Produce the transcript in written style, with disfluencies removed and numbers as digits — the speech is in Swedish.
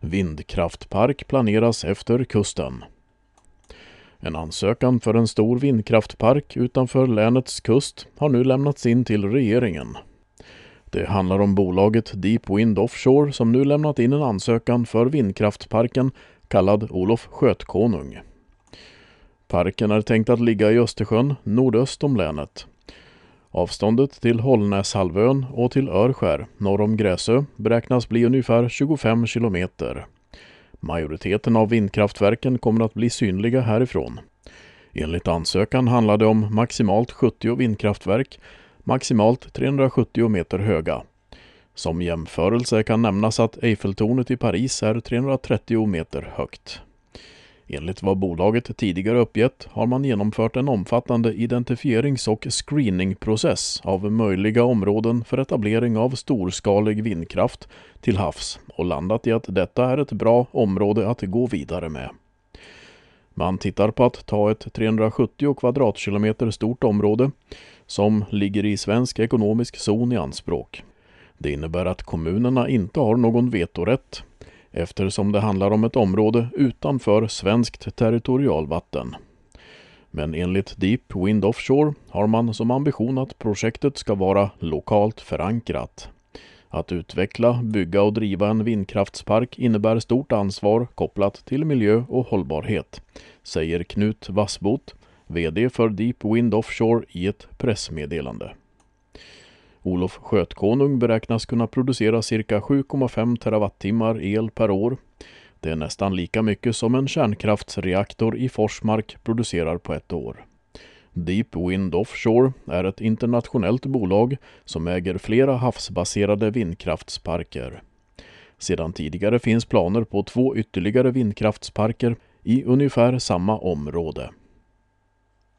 Vindkraftpark planeras efter kusten. En ansökan för en stor vindkraftpark utanför länets kust har nu lämnats in till regeringen. Det handlar om bolaget Deep Wind Offshore som nu lämnat in en ansökan för vindkraftparken kallad Olof Skötkonung. Parken är tänkt att ligga i Östersjön nordöst om länet. Avståndet till Hållnäshalvön och till Örskär norr om Gräsö beräknas bli ungefär 25 kilometer. Majoriteten av vindkraftverken kommer att bli synliga härifrån. Enligt ansökan handlar det om maximalt 70 vindkraftverk, maximalt 370 meter höga. Som jämförelse kan nämnas att Eiffeltornet i Paris är 330 meter högt. Enligt vad bolaget tidigare uppgett har man genomfört en omfattande identifierings- och screeningprocess av möjliga områden för etablering av storskalig vindkraft till havs och landat i att detta är ett bra område att gå vidare med. Man tittar på att ta ett 370 kvadratkilometer stort område som ligger i svensk ekonomisk zon i anspråk. Det innebär att kommunerna inte har någon vetorätt eftersom det handlar om ett område utanför svenskt territorialvatten. Men enligt Deep Wind Offshore har man som ambition att projektet ska vara lokalt förankrat. Att utveckla, bygga och driva en vindkraftspark innebär stort ansvar kopplat till miljö och hållbarhet, säger Knut Vassbot, vd för Deep Wind Offshore i ett pressmeddelande. Olof Skötkonung beräknas kunna producera cirka 7,5 terawattimmar el per år. Det är nästan lika mycket som en kärnkraftsreaktor i Forsmark producerar på ett år. Deep Wind Offshore är ett internationellt bolag som äger flera havsbaserade vindkraftsparker. Sedan tidigare finns planer på 2 ytterligare vindkraftsparker i ungefär samma område.